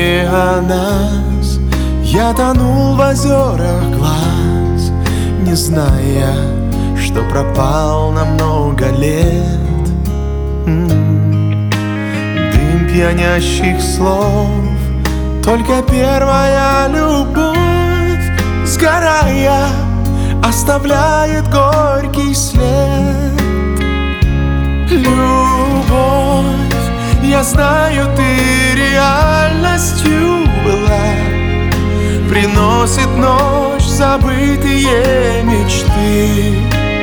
не о нас. Я тонул в озерах глаз, не зная, что пропал на много лет. Дым пьянящих слов, только первая любовь, сгорая, оставляет горький след. Любовь, я знаю, ты реальностью была, приносит ночь забытые мечты.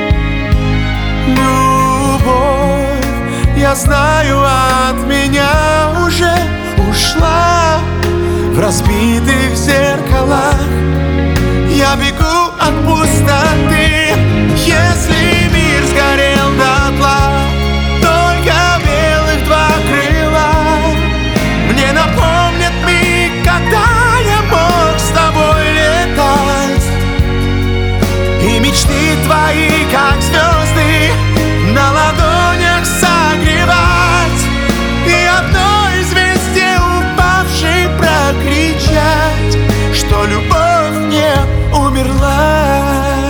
Любовь, я знаю, от меня уже ушла. В разбитых зеркалах я бегу от пустоты. Если мир сгорел дотла, только белых два крыла мне напомнят миг, когда я мог с тобой летать. И мечты твои, как звезды, на ладонях согревать. И одно известие упавшей прокричать, что любовь не умерла.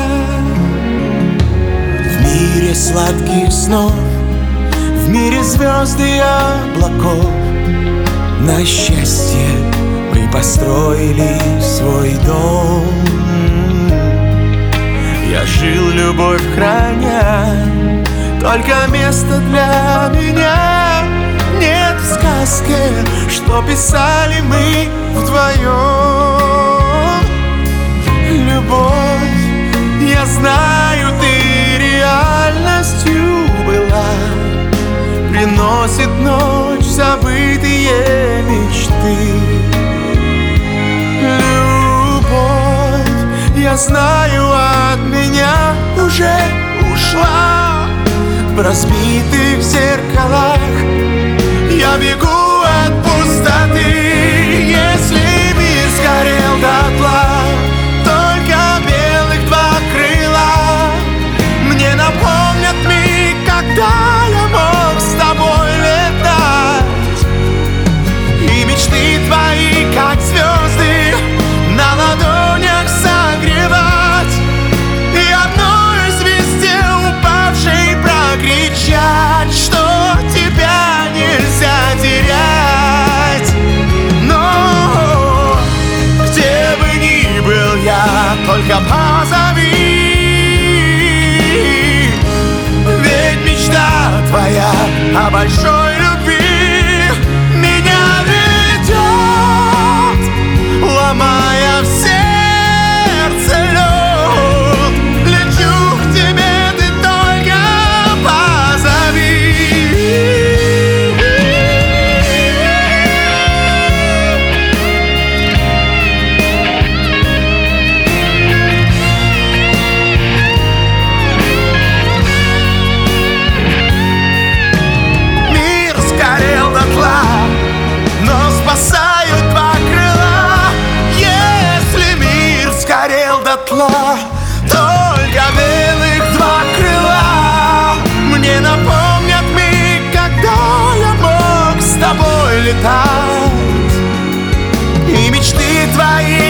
В мире сладких снов, в мире звезд и облаков, на счастье мы построили свой дом. Я жил, любовь храня, только места для меня нет в сказке, что писали мы вдвоем. Любовь, я знаю, ты реальностью была, приносит ночь забытые мечты. Любовь, я знаю, от меня уже ушла. В разбитых зеркалах я бегу от пустоты. Если мир сгорел дотла, только белых два крыла мне напомнят миг, когда я мог с тобой летать. И мечты твои, как звезды, на ладонях согревать. И одно известие упавшей прокричать, что тебя нельзя терять. Но где бы ни был я, только позови. Ведь мечта твоя о большой любви меня ведет, ломая в сердце лед. Лечу к тебе, ты только позови. Мир сгорел дотла, но спасают два крыла. Если мир сгорел дотла, только белых два крыла мне напомнят миг, когда я мог с тобой летать. И мечты твои,